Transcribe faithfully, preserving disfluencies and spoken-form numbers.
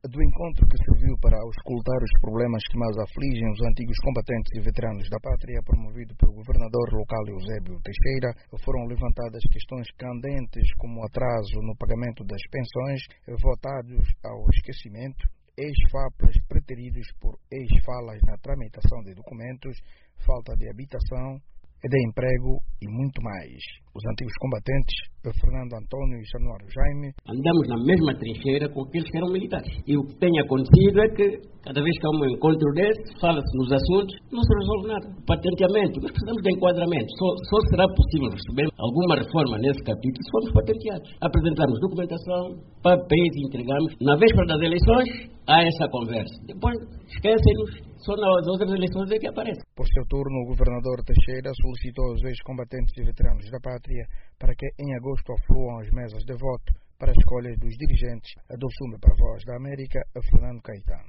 do encontro que serviu para auscultar os problemas que mais afligem os antigos combatentes e veteranos da pátria, promovido pelo governador local Eusébio Teixeira, foram levantadas questões candentes como atraso no pagamento das pensões, votados ao esquecimento, ex-FAPLAs preteridos por ex-falas na tramitação de documentos, falta de habitação, de emprego e muito mais. Os antigos combatentes, Fernando Antônio e Januário Jaime, andamos na mesma trincheira com aqueles que eram militares. E o que tem acontecido é que, cada vez que há um encontro desse, fala-se nos assuntos, não se resolve nada. Patenteamento, nós precisamos de enquadramento. Só, só será possível receber alguma reforma nesse capítulo se formos patenteados. Apresentamos documentação, papéis e entregamos. Na véspera das eleições, há essa conversa. Depois, esquecem-nos. Só nas outras eleições é que aparece. Por seu turno, o governador Teixeira solicitou aos ex-combatentes e veteranos da pátria para que em agosto afluam as mesas de voto para a escolha dos dirigentes do Summe para a Voz da América, Fernando Caetano.